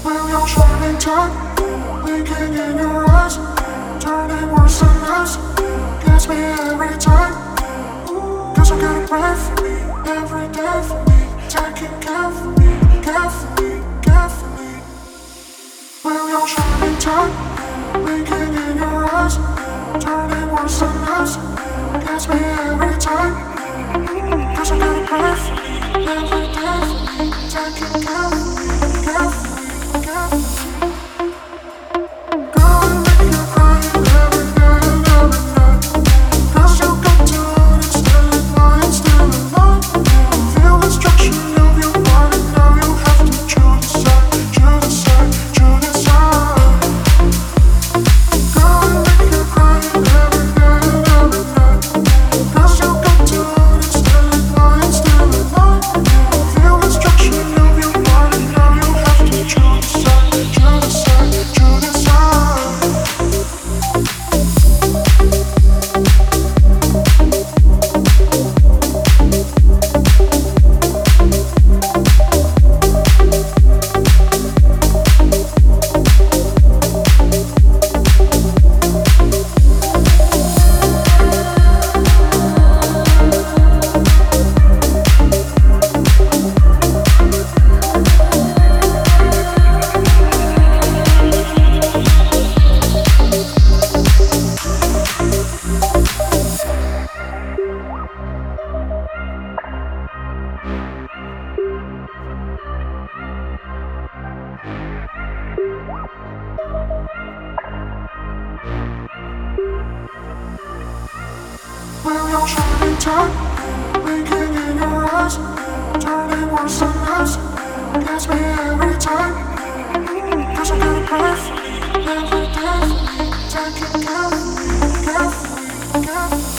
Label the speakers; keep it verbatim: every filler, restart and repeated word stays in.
Speaker 1: Will your shining tongue, blinking in your eyes, turning worse and less, gets me every time. Cause you gotta pray for me, every day for me, taking care for me, care for me, care for me. Will your shining tongue, blinking in your eyes, turning worse and less, gets me every time. Cause you gotta pray for me, every day for me, taking care for me, care for me, care for me. Will your shining tongue, blinking in your eyes, turning worse and less, gets me every time. Cause you gotta pray for me, every day for me, taking care of me, care for me, care for me.